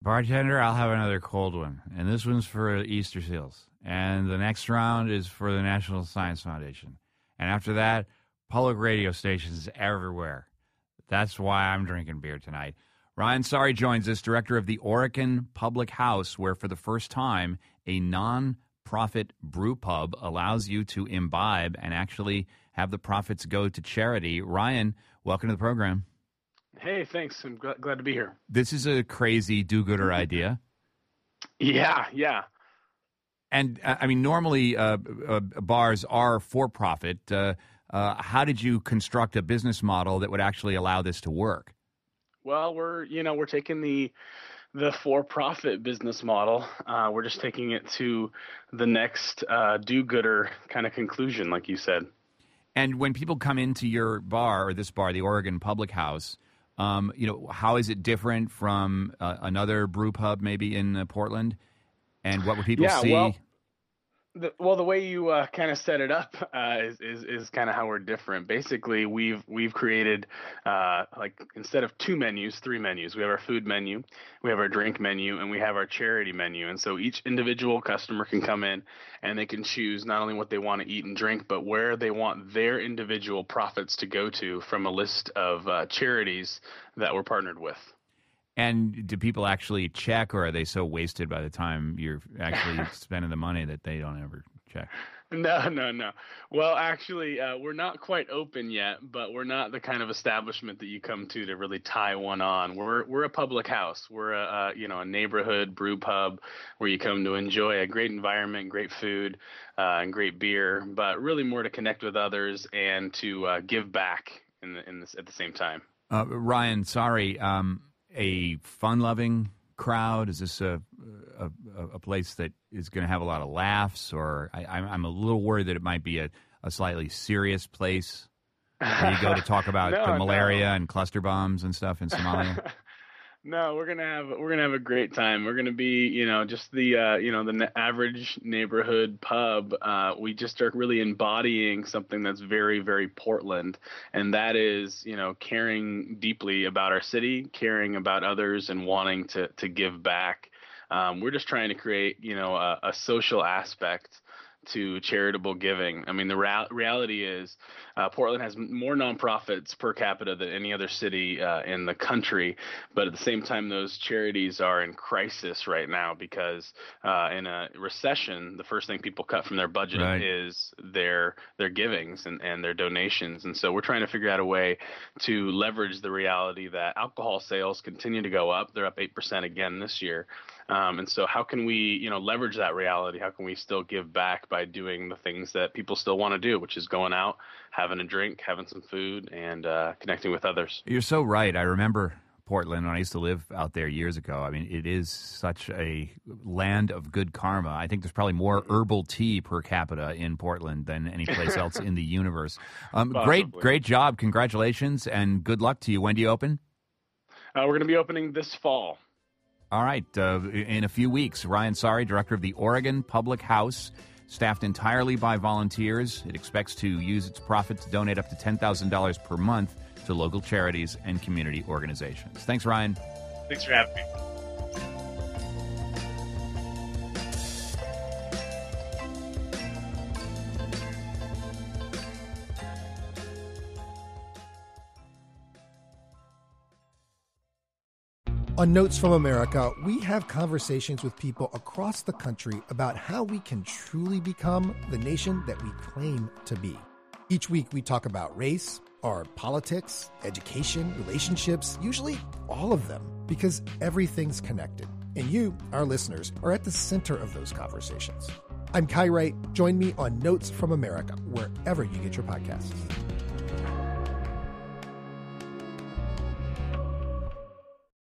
Bartender, I'll have another cold one. And this one's for Easter Seals. And the next round is for the National Science Foundation. And after that, public radio stations everywhere. That's why I'm drinking beer tonight. Ryan Sari joins us, director of the Oregon Public House, where for the first time, a non-profit brew pub allows you to imbibe and actually have the profits go to charity. Ryan, welcome to the program. Hey, thanks. I'm glad to be here. This is a crazy do-gooder idea. Yeah. And, I mean, normally bars are for-profit. How did you construct a business model that would actually allow this to work? Well, we're taking the for-profit business model. We're just taking it to the next do-gooder kind of conclusion, like you said. And when people come into your bar, or this bar, the Oregon Public House, how is it different from another brew pub maybe in Portland? And what would people see? Well, the way you kind of set it up is kind of how we're different. Basically, we've created instead of 2 menus, 3 menus. We have our food menu, we have our drink menu, and we have our charity menu. And so each individual customer can come in and they can choose not only what they want to eat and drink, but where they want their individual profits to go to from a list of charities that we're partnered with. And do people actually check, or are they so wasted by the time you're actually spending the money that they don't ever check? No. Well, actually, we're not quite open yet, but we're not the kind of establishment that you come to really tie one on. We're a public house. We're a neighborhood brew pub where you come to enjoy a great environment, great food, and great beer, but really more to connect with others and to give back at the same time. Ryan, sorry. A fun-loving crowd? Is this a place that is going to have a lot of laughs? Or I'm a little worried that it might be a slightly serious place where you go to talk about the malaria and cluster bombs and stuff in Somalia? No, we're gonna have a great time. We're gonna be, just the the average neighborhood pub. We just are really embodying something that's very, very Portland, and that is, caring deeply about our city, caring about others, and wanting to give back. We're just trying to create, a social aspect to charitable giving. I mean, the reality is Portland has more nonprofits per capita than any other city in the country. But at the same time, those charities are in crisis right now because in a recession, the first thing people cut from their budget is their givings and their donations. And so we're trying to figure out a way to leverage the reality that alcohol sales continue to go up. They're up 8% again this year. And so how can we, leverage that reality? How can we still give back by doing the things that people still want to do, which is going out, having a drink, having some food, and connecting with others? You're so right. I remember Portland when I used to live out there years ago. I mean, it is such a land of good karma. I think there's probably more herbal tea per capita in Portland than any place else in the universe. Great job. Congratulations, and good luck to you. When do you open? We're going to be opening this fall. All right. In a few weeks, Ryan Sari, director of the Oregon Public House, staffed entirely by volunteers. It expects to use its profit to donate up to $10,000 per month to local charities and community organizations. Thanks, Ryan. Thanks for having me. On Notes from America, we have conversations with people across the country about how we can truly become the nation that we claim to be. Each week, we talk about race, our politics, education, relationships, usually all of them, because everything's connected. And you, our listeners, are at the center of those conversations. I'm Kai Wright. Join me on Notes from America, wherever you get your podcasts.